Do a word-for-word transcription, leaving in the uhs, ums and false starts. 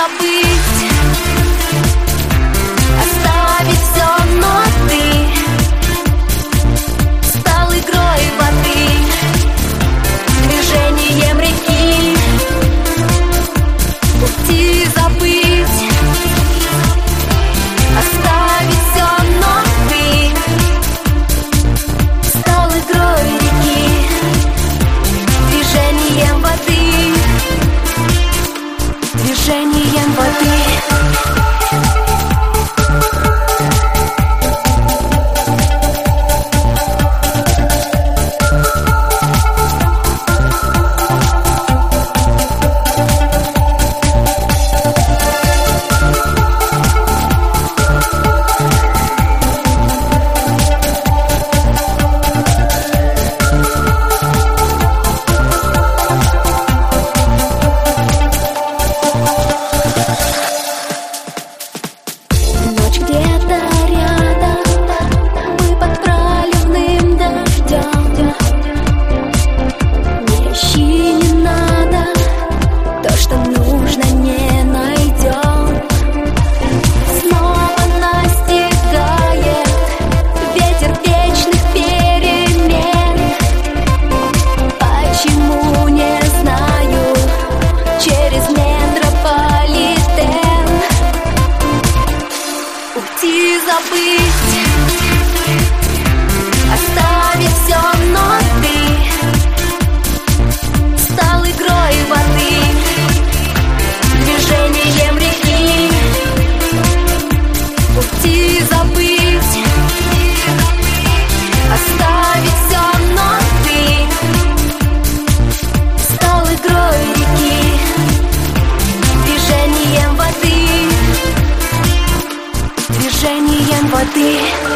забыть, оставить все, но ты стал игрой воды, движением реки. Пути забыть, оставить все, но ты стал игрой реки, движением воды, движением воды. Ночь где-то рядом, мы под проливным дождем. Не ищи, не надо, то, что нужно, не найдем. Снова настигает ветер вечных перемен. Почему, не знаю, через метрополитен. Уйти, забыть, оставить все, но ты стал игрой воды, движением реки. Уйти, забыть, оставить все, но ты стал игрой реки, движением воды, движением воды.